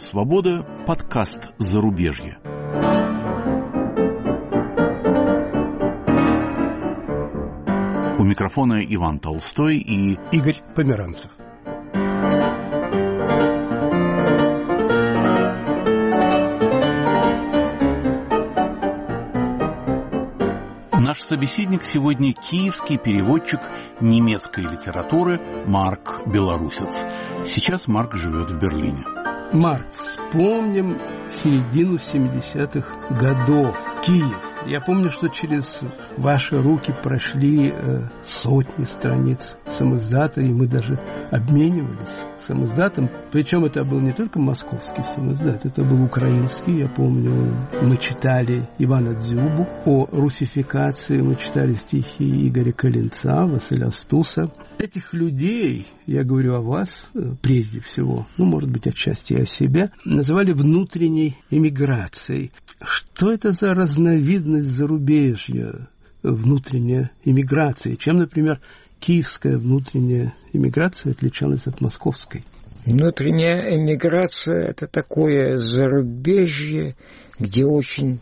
Свобода. Подкаст «Зарубежье». У микрофона Иван Толстой и Игорь Померанцев. Наш собеседник сегодня киевский переводчик немецкой литературы Марк Белорусец. Сейчас Марк живет в Берлине. Марк, вспомним середину 70-х годов. Киев. Я помню, что через ваши руки прошли сотни страниц самиздата, и мы даже обменивались самиздатом. Причем это был не только московский самиздат, это был украинский. Я помню, мы читали Ивана Дзюбу о русификации, мы читали стихи Игоря Калинца, Василя Стуса. Этих людей, я говорю о вас прежде всего, может быть, отчасти о себе, называли внутренней эмиграцией. Что это за разновидность зарубежья, внутренняя эмиграция? Чем, например, киевская внутренняя эмиграция отличалась от московской? Внутренняя эмиграция – это такое зарубежье, где очень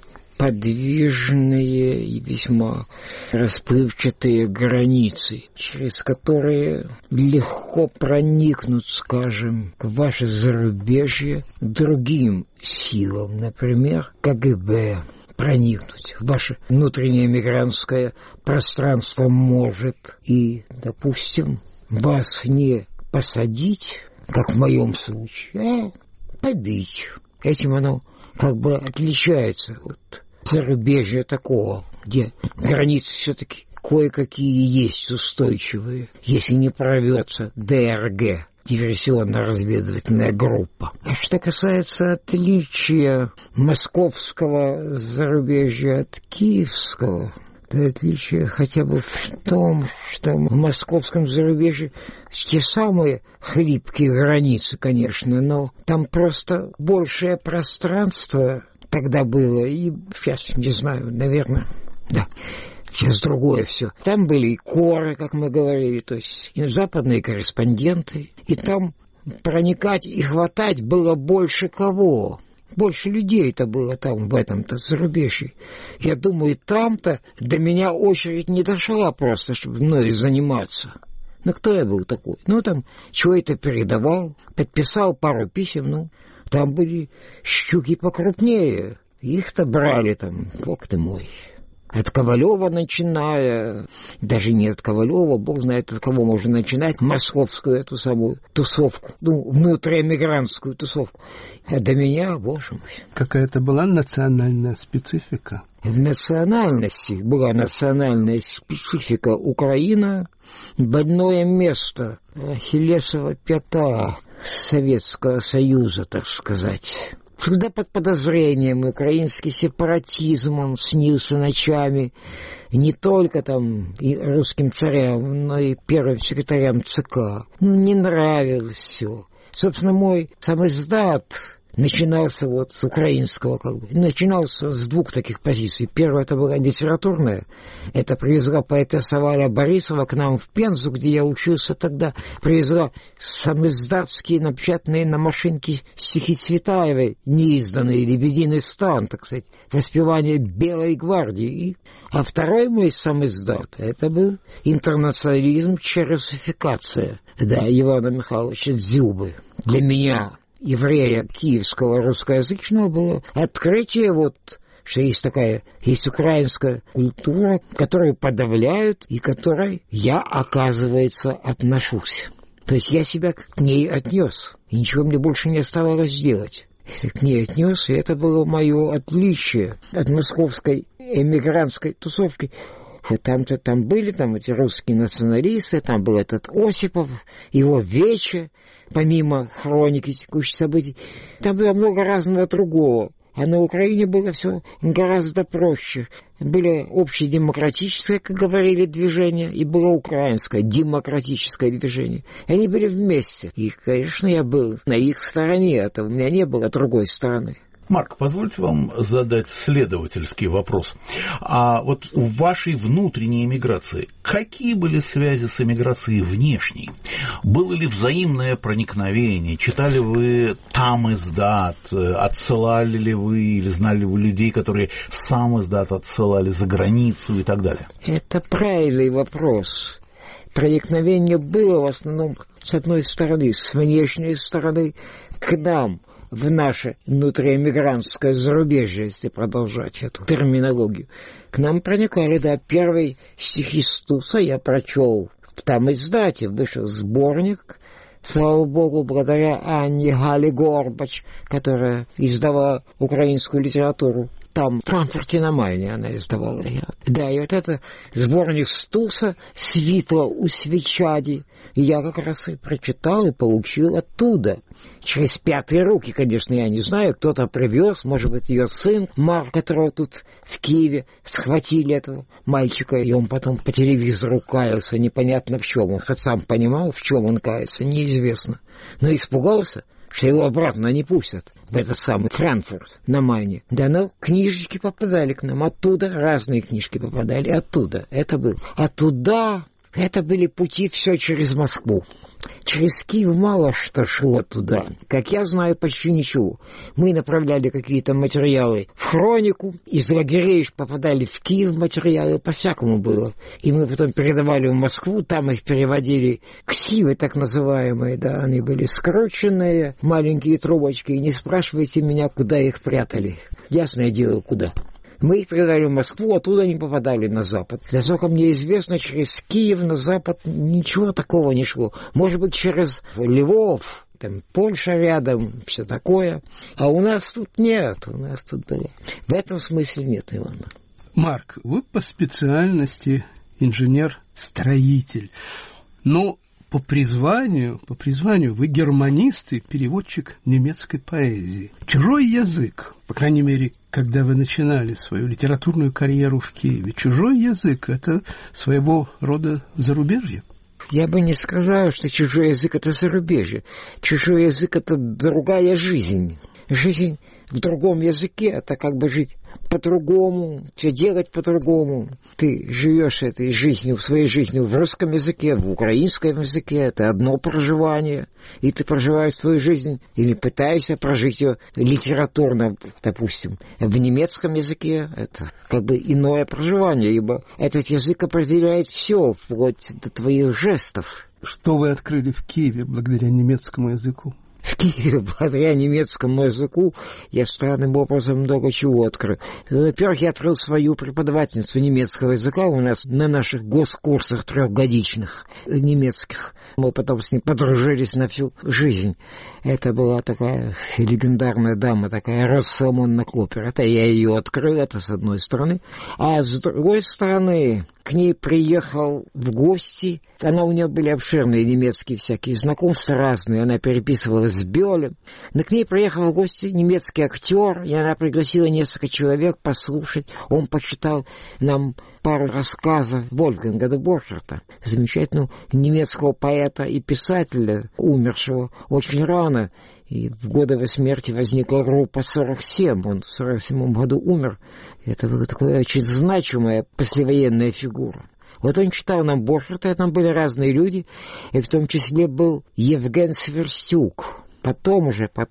подвижные и весьма расплывчатые границы, через которые легко проникнуть, скажем, в ваше зарубежье другим силам, например, КГБ. Проникнуть в ваше внутреннее мигрантское пространство может и, допустим, вас не посадить, как в моем случае, а побить. Этим оно как бы отличается от зарубежья такого, где границы все-таки кое-какие есть устойчивые, если не прорвется ДРГ, диверсионно-разведывательная группа. А что касается отличия московского зарубежья от киевского, то отличие хотя бы в том, что в московском зарубежье те самые хлипкие границы, конечно, но там просто большее пространство тогда было, и сейчас, не знаю, наверное, да, сейчас другое все. Там были и коры, как мы говорили, то есть и западные корреспонденты, и там проникать и хватать было больше кого. Больше людей-то было там, в этом-то зарубежье. Я думаю, там-то до меня очередь не дошла просто, чтобы мной заниматься. Ну, кто я был такой? Там чего-то передавал, подписал пару писем, там были щуки покрупнее. Их-то брали там, бог ты мой. От Ковалева начиная, даже не от Ковалева, бог знает, от кого можно начинать, московскую эту самую тусовку, внутриэмигрантскую тусовку. А до меня, боже мой. Какая-то была национальная специфика? В национальности была национальная специфика. Украина — больное место, ахиллесова пята Советского Союза, так сказать. Всегда под подозрением украинский сепаратизм, он снился ночами не только там и русским царям, но и первым секретарям ЦК. Не нравилось все. Собственно, мой самиздат начинался с украинского, начинался с двух таких позиций. Первая это была литературная. Это привезла поэтесса Валя Борисова к нам в Пензу, где я учился тогда. Привезла самиздатские, напечатанные на машинке стихи Цветаевой, неизданные, «Лебединый стан», так сказать, воспевание Белой гвардии. А второй мой самиздат, это был интернационализм через русификация. Да, Ивана Михайловича Дзюбы. Для меня, еврея киевского русскоязычного, было открытие что есть украинская культура, которую подавляют и к которой я, оказывается, отношусь. То есть я себя к ней отнес, и ничего мне больше не оставалось делать. Я к ней отнес, и это было мое отличие от московской эмигрантской тусовки. Там были эти русские националисты, там был этот Осипов, его Вече, помимо хроники текущих событий. Там было много разного другого. А на Украине было все гораздо проще. Было общедемократическое, как говорили, движение, и было украинское демократическое движение. Они были вместе. И, конечно, я был на их стороне, у меня не было другой стороны. Марк, позвольте вам задать следовательский вопрос. А вот в вашей внутренней эмиграции какие были связи с эмиграцией внешней? Было ли взаимное проникновение? Читали вы там издат? Отсылали ли вы или знали вы людей, которые сам издат отсылали за границу и так далее? Это правильный вопрос. Проникновение было в основном с одной стороны, с внешней стороны, к нам, в наше внутриэмигрантское зарубежье, если продолжать эту терминологию. К нам проникали, да, первые стихи Стуса я прочел в там издате, вышел сборник, слава богу, благодаря Анне Гале Горбач, которая издавала украинскую литературу. Там, в Франкфурте на Майне она издавала ее. Да, и вот это сборник Стуса «Світло у свечаді». И я как раз и прочитал и получил оттуда. Через пятые руки, конечно, я не знаю, кто-то привез, может быть, ее сын Марк, которого тут в Киеве схватили этого мальчика, и он потом по телевизору каялся, непонятно в чем. Он хоть сам понимал, в чем он кается, неизвестно. Но испугался, что его обратно не пустят в этот самый Франкфурт на Майне. Да, но книжечки попадали к нам оттуда, разные книжки попадали оттуда. Это был. А туда, это были пути все через Москву. Через Киев мало что шло туда. Как я знаю, почти ничего. Мы направляли какие-то материалы в хронику, из лагерей попадали в Киев материалы, по-всякому было. И мы потом передавали в Москву, там их переводили ксивы, так называемые, да, они были скрученные, маленькие трубочки, и не спрашивайте меня, куда их прятали. Ясное дело, куда. Мы их передали в Москву, оттуда они попадали на Запад. Насколько мне известно, через Киев на Запад ничего такого не шло. Может быть, через Львов, там Польша рядом, все такое. А у нас тут нет, у нас тут были. В этом смысле нет, Ивана. Марк, вы по специальности инженер-строитель. Но по призванию вы германист и переводчик немецкой поэзии. Чужой язык, по крайней мере, когда вы начинали свою литературную карьеру в Киеве, чужой язык – это своего рода зарубежье? Я бы не сказал, что чужой язык – это зарубежье. Чужой язык – это другая жизнь. Жизнь в другом языке – это как бы жить по-другому, все делать по-другому. Ты живешь этой жизнью, своей жизнью в русском языке, в украинском языке. Это одно проживание. И ты проживаешь свою жизнь или пытаешься прожить ее литературно, допустим. В немецком языке это как бы иное проживание, ибо этот язык определяет все, вплоть до твоих жестов. Что вы открыли в Киеве благодаря немецкому языку? В Киеве, благодаря немецкому языку, я странным образом много чего открыл. Во-первых, я открыл свою преподавательницу немецкого языка у нас на наших госкурсах трехгодичных немецких. Мы потом с ней подружились на всю жизнь. Это была такая легендарная дама, такая Россамонна Клопер. Это я ее открыл, это с одной стороны. А с другой стороны, к ней приехал в гости. У нее были обширные немецкие всякие знакомства разные. Она переписывалась с Бёлем. Но к ней приехал в гости немецкий актер, и она пригласила несколько человек послушать. Он почитал нам пару рассказов Вольфганга де Борхерта, замечательного немецкого поэта и писателя, умершего очень рано. И в годы его смерти возникла группа 47. Он в 47 году умер. Это была такая очень значимая послевоенная фигура. Вот он читал нам Борхерта, там были разные люди, и в том числе был Евген Сверстюк. Потом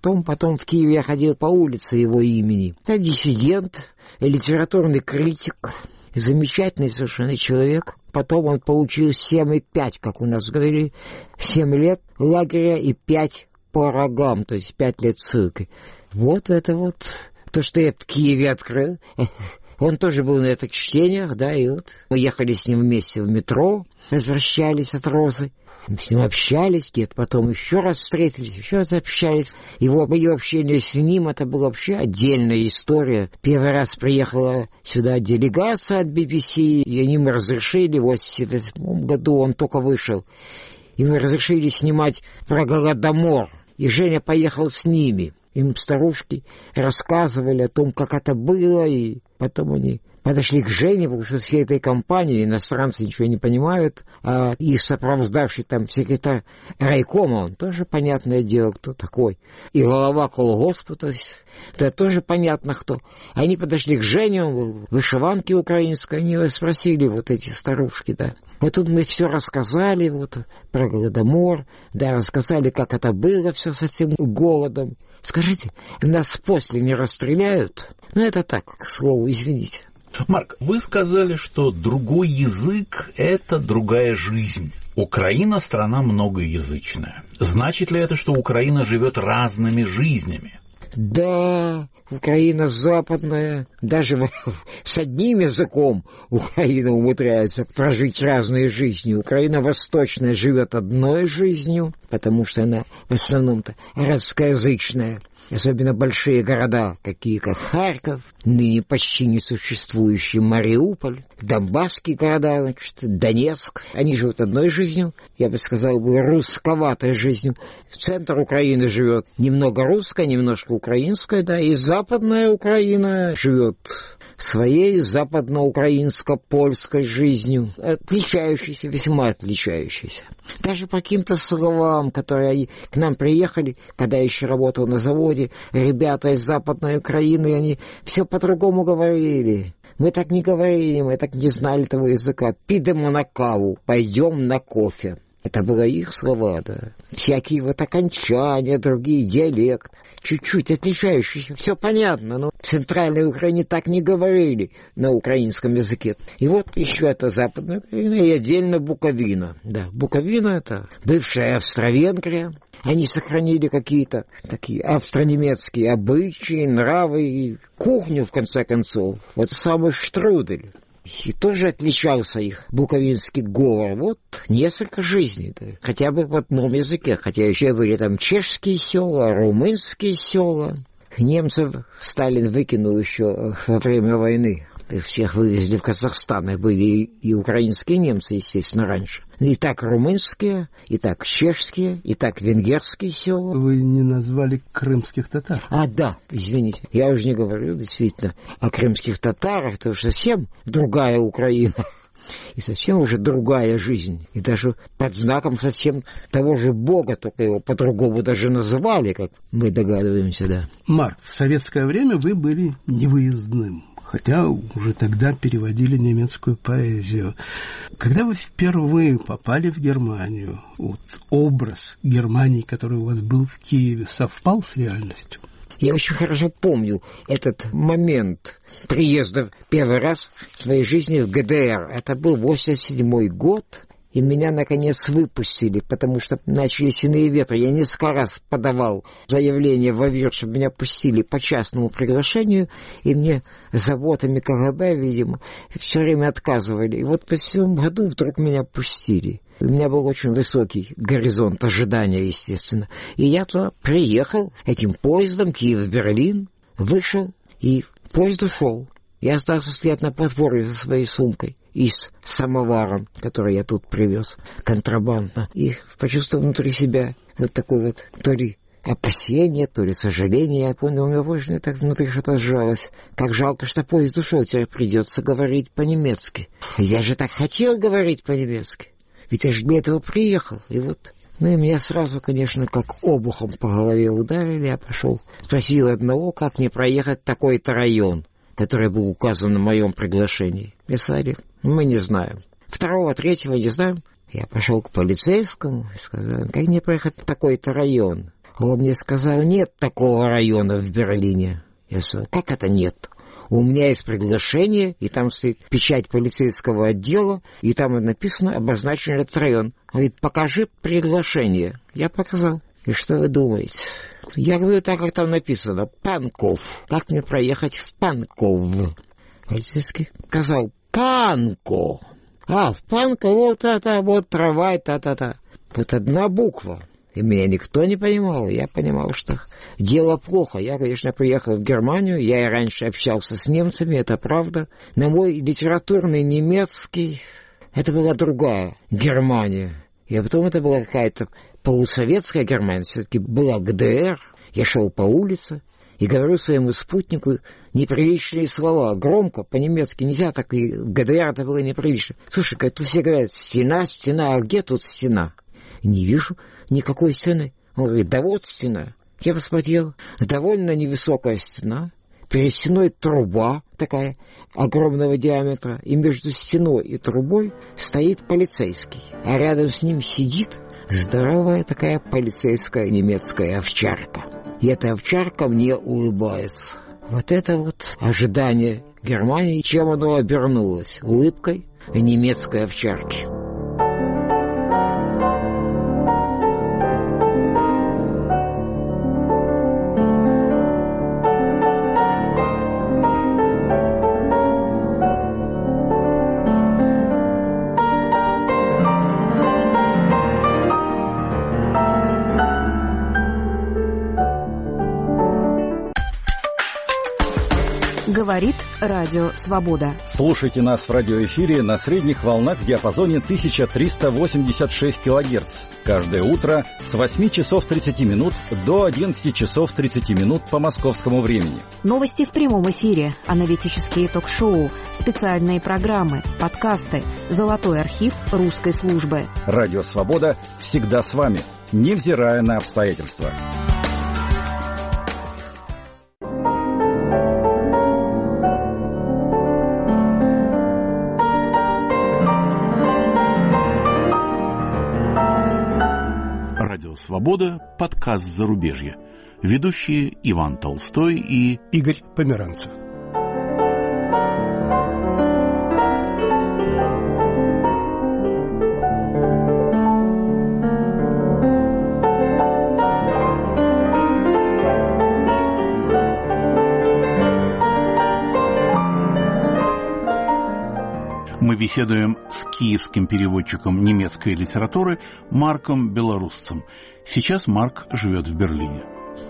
в Киеве я ходил по улице его имени. Это диссидент, литературный критик, замечательный совершенно человек. Потом он получил 7,5, как у нас говорили, 7 лет лагеря и 5 по рогам, то есть 5 лет ссылки. Вот это вот то, что я в Киеве открыл. Он тоже был на этих чтениях, да, и вот мы ехали с ним вместе в метро, возвращались от Розы. Мы с ним общались, где-то потом еще раз встретились, еще раз общались. Мое общение с ним, это была вообще отдельная история. Первый раз приехала сюда делегация от BBC, и они мне разрешили, в 1988 году он только вышел, и мы разрешили снимать про Голодомор. И Женя поехал с ними. Им старушки рассказывали о том, как это было, и потом они подошли к Жене, потому что всей этой компании иностранцы ничего не понимают, а их сопровождавший там секретарь райкома, он тоже понятное дело, кто такой. И голова колгоспа, то есть, это тоже понятно кто. Они подошли к Жене, он был в вышиванке украинской, они его спросили, вот эти старушки, да. Вот тут мы все рассказали, вот, про Голодомор, да, рассказали, как это было все с этим голодом. Скажите, нас после не расстреляют? Ну, это так, к слову, извините. Марк, вы сказали, что другой язык – это другая жизнь. Украина – страна многоязычная. Значит ли это, что Украина живет разными жизнями? Да, Украина западная, даже с одним языком Украина умудряется прожить разные жизни. Украина восточная живет одной жизнью, потому что она в основном-то русскоязычная. Особенно большие города, такие как Харьков, ныне почти несуществующий Мариуполь, донбасские города, значит, Донецк. Они живут одной жизнью, я бы сказал, руссковатой жизнью. В центр Украины живет немного русская, немножко украинская, да, и западная Украина живет своей западноукраинско-польской жизнью, отличающейся, весьма отличающейся. Даже по каким-то словам, которые к нам приехали, когда я еще работал на заводе, ребята из Западной Украины, они все по-другому говорили. Мы так не говорили, мы так не знали этого языка. «Підемо на каву», «пойдем на кофе». Это были их слова, да. Всякие вот окончания, другие, диалект, чуть-чуть отличающиеся. Все понятно, но в Центральной Украине так не говорили на украинском языке. И вот еще это Западная Украина и отдельно Буковина. Да, Буковина — это бывшая Австро-Венгрия. Они сохранили какие-то такие австро-немецкие обычаи, нравы и кухню, в конце концов. Вот самый штрудель. И тоже отличался их буковинский говор. Вот несколько жизней, да. Хотя бы в одном языке. Хотя еще были там чешские села, румынские села. Немцев Сталин выкинул еще во время войны. Их всех вывезли в Казахстан. И были и украинские немцы, естественно, раньше. И так румынские, и так чешские, и так венгерские села. Вы не назвали крымских татар. А, да, извините. Я уже не говорю, действительно, о крымских татарах. Это уже совсем другая Украина. И совсем уже другая жизнь. И даже под знаком совсем того же Бога, только его по-другому даже называли, как мы догадываемся, да. Марк, в советское время вы были невыездным, хотя уже тогда переводили немецкую поэзию. Когда вы впервые попали в Германию, вот образ Германии, который у вас был в Киеве, совпал с реальностью? Я очень хорошо помню этот момент приезда первый раз в своей жизни в ГДР. Это был 87-й год, и меня, наконец, выпустили, потому что начались иные ветры. Я несколько раз подавал заявление в АВИР, чтобы меня пустили по частному приглашению, и мне заводами КГБ, видимо, все время отказывали. И вот по всему году вдруг меня пустили. У меня был очень высокий горизонт ожидания, естественно. И я туда приехал этим поездом Киев-Берлин, вышел, и поезд ушел. Я остался стоять на платформе со своей сумкой и с самоваром, который я тут привез контрабандно. И почувствовал внутри себя вот такое вот то ли опасение, то ли сожаление. Я понял, у меня больше так внутри что-то сжалось. Как жалко, что поезд ушел, теперь придется говорить по-немецки. Я же так хотел говорить по-немецки. Ведь я же для этого приехал, и вот... Ну, и меня сразу, конечно, как обухом по голове ударили. Я пошел, спросил одного, как мне проехать такой-то район, который был указан на моем приглашении. Мне сказали, мы не знаем. Второго, третьего не знаем. Я пошел к полицейскому и сказал, как мне проехать в такой-то район? Он мне сказал, нет такого района в Берлине. Я сказал, как это нет? У меня есть приглашение, и там стоит печать полицейского отдела, и там написано, обозначен этот район. Он говорит, покажи приглашение. Я показал. И что вы думаете? Я говорю так, как там написано, Панков. Как мне проехать в Панков? Полицейский сказал, Панко. А, в Панко, вот это, вот трава, та-та-та. Вот одна буква. И меня никто не понимал. Я понимал, что дело плохо. Я, конечно, приехал в Германию. Я и раньше общался с немцами, это правда. Но мой литературный немецкий, это была другая Германия. И потом это была какая-то полусоветская Германия. Все-таки была ГДР. Я шел по улице, и говорю своему спутнику неприличные слова. Громко, по-немецки нельзя, так и в ГДР это было неприлично. Слушай, тут все говорят: стена, стена, а где тут стена? Не вижу никакой стены. Он говорит: да вот стена. Я посмотрел, довольно невысокая стена, перед стеной труба такая огромного диаметра, и между стеной и трубой стоит полицейский, а рядом с ним сидит здоровая такая полицейская немецкая овчарка. И эта овчарка мне улыбается. Вот это вот ожидание Германии, чем оно обернулось? Улыбкой немецкой овчарки. Говорит Радио Свобода. Слушайте нас в радиоэфире на средних волнах в диапазоне 1386 кГц. Каждое утро с 8 часов 30 минут до 11 часов 30 минут по московскому времени. Новости в прямом эфире, аналитические ток-шоу, специальные программы, подкасты, золотой архив русской службы. Радио Свобода всегда с вами, невзирая на обстоятельства. «Свобода», подкаст «Зарубежье». Ведущие Иван Толстой и Игорь Померанцев. Мы беседуем с киевским переводчиком немецкой литературы Марком Белорусцем. Сейчас Марк живет в Берлине.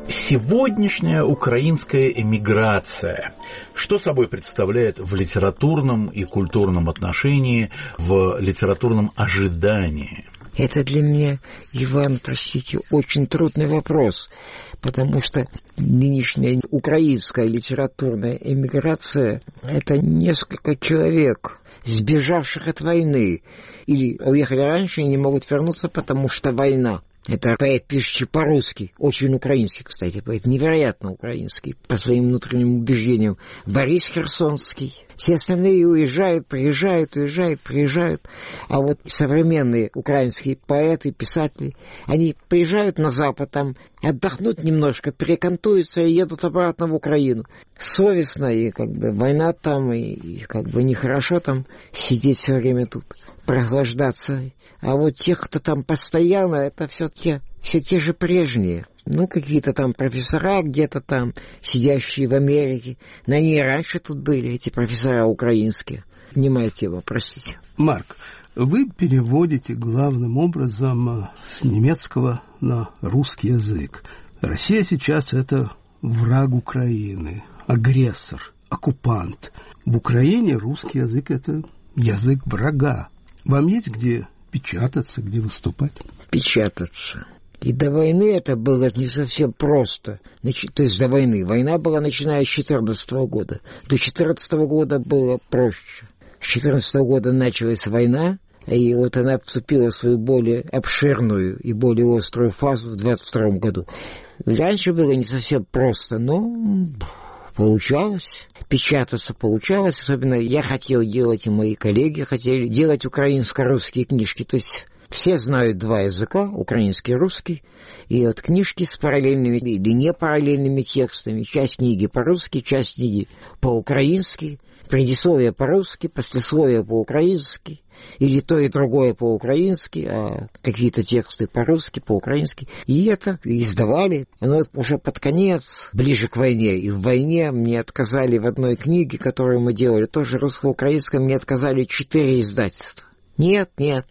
Сегодняшняя украинская эмиграция, что собой представляет в литературном и культурном отношении, в литературном ожидании? Это для меня, Иван, простите, очень трудный вопрос, потому что нынешняя украинская литературная эмиграция – это несколько человек, сбежавших от войны, или уехали раньше и не могут вернуться, потому что война. Это поэт, пишущий по-русски, очень украинский, кстати, поэт, невероятно украинский, по своим внутренним убеждениям, Борис Херсонский. Все остальные уезжают, приезжают, уезжают, приезжают. А вот современные украинские поэты, писатели, они приезжают на Запад, там отдохнут немножко, перекантуются и едут обратно в Украину. Совестно, и как бы война там, и как бы нехорошо там сидеть все время тут, прохлаждаться. А вот тех, кто там постоянно, это все те же прежние. Ну, какие-то там профессора где-то там, сидящие в Америке. На ней раньше тут были эти профессора украинские. Не моя тема, простите. Марк, вы переводите главным образом с немецкого на русский язык. Россия сейчас – это враг Украины, агрессор, оккупант. В Украине русский язык – это язык врага. Вам есть где печататься, где выступать? Печататься. И до войны это было не совсем просто. То есть до войны. Война была начиная с 2014 года. До 2014 года было проще. С 2014 года началась война, и вот она вступила в свою более обширную и более острую фазу в 2022 году. Раньше было не совсем просто, но получалось. Печататься получалось. Особенно я хотел делать, и мои коллеги хотели делать украинско-русские книжки. То есть все знают два языка, украинский и русский, и вот книжки с параллельными или не параллельными текстами. Часть книги по-русски, часть книги по-украински, предисловие по-русски, послесловие по-украински, или то и другое по-украински, а какие-то тексты по-русски, по-украински. И это издавали. Но уже под конец, ближе к войне. И в войне мне отказали в одной книге, которую мы делали, тоже русско-украинском, мне отказали 4 издательства. Нет.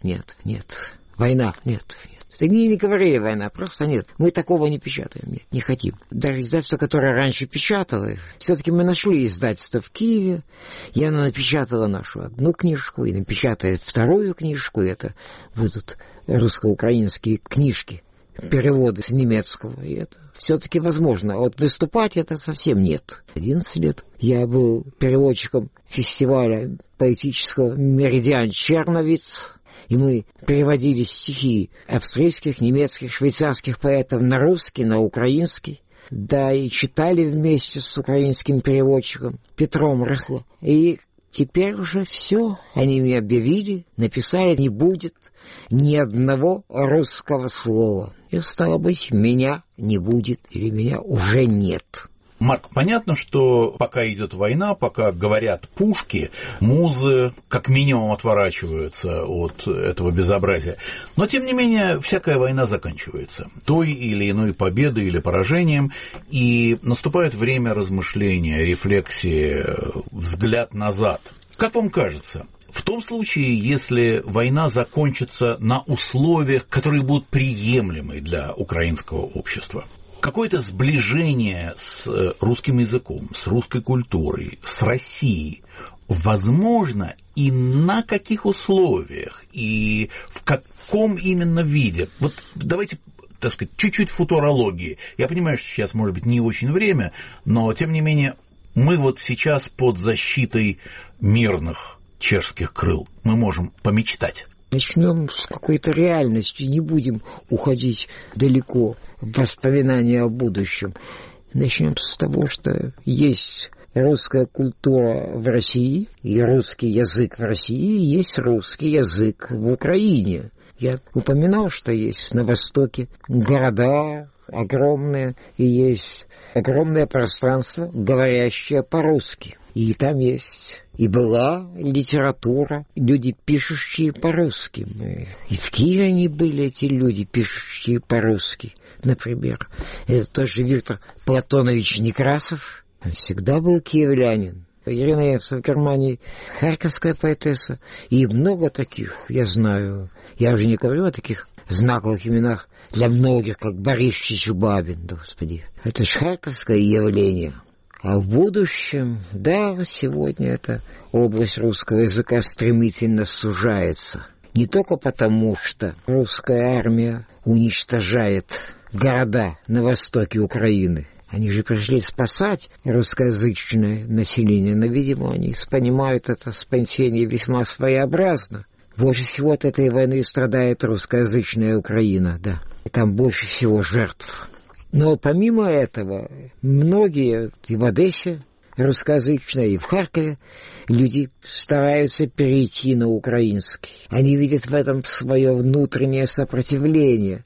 Война, нет. Они не говорили война, просто нет. Мы такого не печатаем, нет, не хотим. Даже издательство, которое раньше печатало, все-таки мы нашли издательство в Киеве, и оно напечатало нашу одну книжку, и напечатает вторую книжку, и это будут русско-украинские книжки переводы с немецкого, и это все-таки возможно. А вот выступать это совсем нет. 11 лет я был переводчиком фестиваля поэтического «Меридиан Черновиц», и мы переводили стихи австрийских, немецких, швейцарских поэтов на русский, на украинский. Да, и читали вместе с украинским переводчиком Петром Рыхло. И теперь уже все. Они мне объявили, написали, не будет ни одного русского слова. И, стало быть, меня не будет или меня уже нет. Марк, понятно, что пока идет война, пока говорят пушки, музы как минимум отворачиваются от этого безобразия. Но, тем не менее, всякая война заканчивается той или иной победой или поражением, и наступает время размышления, рефлексии, взгляд назад. Как вам кажется, в том случае, если война закончится на условиях, которые будут приемлемы для украинского общества, какое-то сближение с русским языком, с русской культурой, с Россией возможно и на каких условиях, и в каком именно виде? Вот давайте, так сказать, чуть-чуть футурологии. Я понимаю, что сейчас, может быть, не очень время, но, тем не менее, мы вот сейчас под защитой мирных чешских крыл. Мы можем помечтать. Начнем с какой-то реальности, не будем уходить далеко в воспоминания о будущем. Начнем с того, что есть русская культура в России, и русский язык в России, и есть русский язык в Украине. Я упоминал, что есть на Востоке города огромные, и есть огромное пространство, говорящее по-русски. И там есть и была литература, люди, пишущие по-русски. И в Киеве они были, эти люди, пишущие по-русски. Например, это тоже Виктор Платонович Некрасов. Он всегда был киевлянин. Ирина Евцев в Германии, харьковская поэтесса. И много таких, я знаю. Я уже не говорю о таких знаковых именах для многих, как Борис Чичубабин, господи. Это же харьковское явление. А в будущем, да, сегодня эта область русского языка стремительно сужается. Не только потому, что русская армия уничтожает города на востоке Украины. Они же пришли спасать русскоязычное население, но, видимо, они понимают это спасение весьма своеобразно. Больше всего от этой войны страдает русскоязычная Украина, да. И там больше всего жертв. Но помимо этого, многие и в Одессе русскоязычные, и в Харькове люди стараются перейти на украинский. Они видят в этом свое внутреннее сопротивление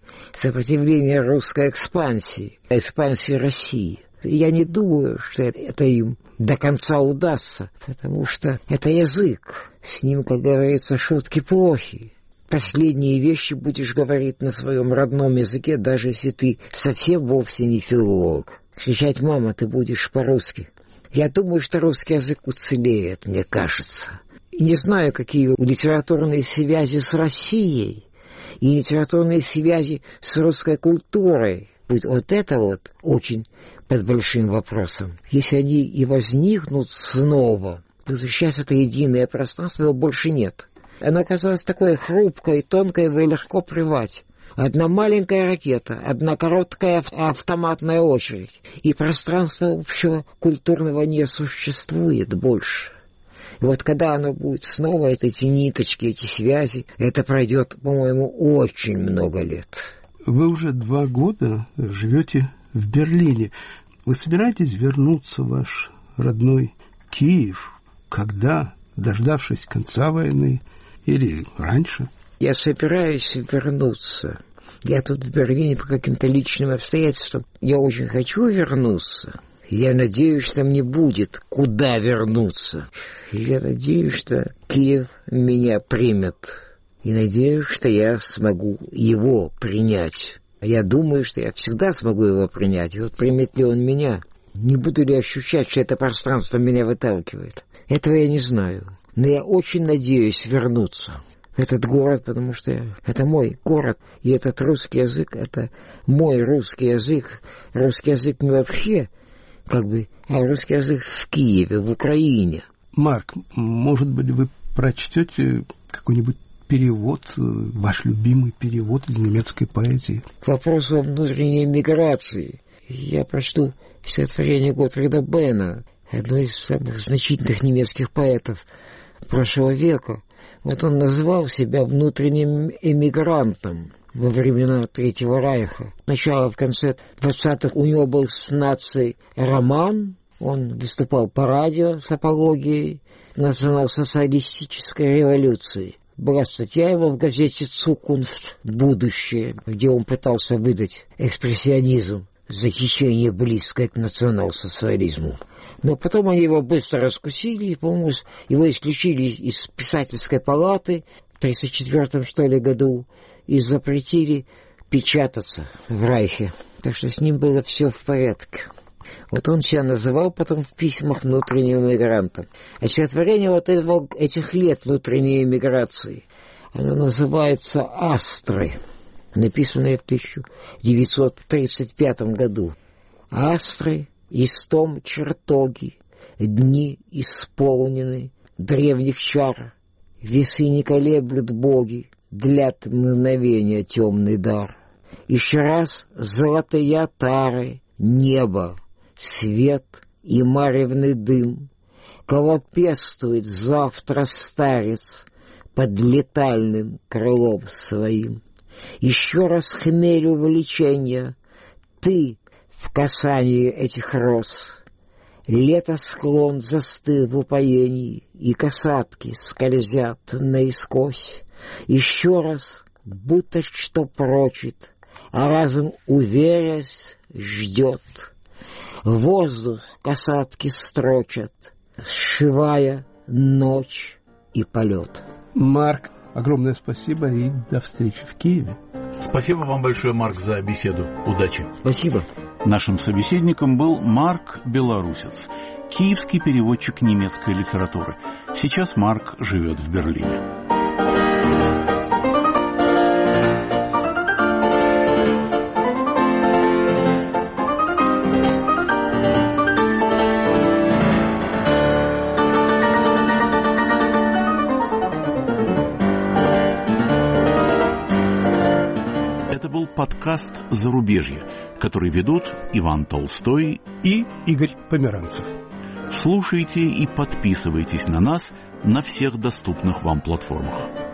русской экспансии России. Я не думаю, что это им до конца удастся, потому что это язык. С ним, как говорится, шутки плохи. Последние вещи будешь говорить на своем родном языке, даже если ты совсем вовсе не филолог. Кричать «мама», ты будешь по-русски. Я думаю, что русский язык уцелеет, мне кажется. И не знаю, какие литературные связи с Россией и литературные связи с русской культурой. Вот это вот очень под большим вопросом. Если они и возникнут снова, то сейчас это единое пространство, его больше нет. Оно оказалось такой хрупкой, тонкой, его легко прервать. Одна маленькая ракета, одна короткая автоматная очередь, и пространства общего культурного не существует больше. И вот когда оно будет снова, эти ниточки, эти связи, это пройдет, по-моему, очень много лет. Вы уже 2 года живете в Берлине. Вы собираетесь вернуться в ваш родной Киев? Когда? Дождавшись конца войны? Или раньше? Я собираюсь вернуться. Я тут в Берлине по каким-то личным обстоятельствам. Я очень хочу вернуться. Я надеюсь, что мне будет куда вернуться. Я надеюсь, что Киев меня примет. И надеюсь, что я смогу его принять. Я думаю, что я всегда смогу его принять. И вот примет ли он меня? Не буду ли ощущать, что это пространство меня выталкивает? Этого я не знаю. Но я очень надеюсь вернуться в этот город, потому что это мой город. И этот русский язык, это мой русский язык. Русский язык не вообще, а русский язык в Киеве, в Украине. Марк, может быть, вы прочтете какой-нибудь перевод, ваш любимый перевод из немецкой поэзии? К вопросу о внутренней миграции я прочту стихотворение Готфрида Бенна, одного из самых значительных немецких поэтов прошлого века. Вот он назвал себя внутренним эмигрантом во времена Третьего Райха. Сначала в конце 20-х у него был с нацией роман, он выступал по радио с апологией национал-социалистической революции. Была статья его в газете «Цукунфт. Будущее», где он пытался выдать экспрессионизм за течение, близкое к национал-социализму. Но потом они его быстро раскусили, и, по-моему, его исключили из писательской палаты в 1934 что ли, году и запретили печататься в Райхе. Так что с ним было все в порядке. Вот он себя называл потом в письмах внутренним эмигрантом. А стихотворение вот этих лет внутренней эмиграции, оно называется «Астры», написанное в 1935 году. «Астры, истом чертоги, дни исполнены древних чар, весы не колеблют боги, длят мгновения темный дар. Еще раз золотые отары, небо, свет и маревный дым, кого пестует завтра старец под летальным крылом своим. Еще раз хмель увлечения, ты в касании этих роз. Лето склон застыл в упоении, и касатки скользят наискось. Еще раз, будто что прочит, а разум, уверясь, ждет. Воздух касатки строчат, сшивая ночь и полет. Марк, огромное спасибо и до встречи в Киеве. Спасибо вам большое, Марк, за беседу. Удачи. Спасибо. Нашим собеседником был Марк Белорусец, киевский переводчик немецкой литературы. Сейчас Марк живет в Берлине. Подкаст «Зарубежье», который ведут Иван Толстой и Игорь Померанцев. Слушайте и подписывайтесь на нас на всех доступных вам платформах.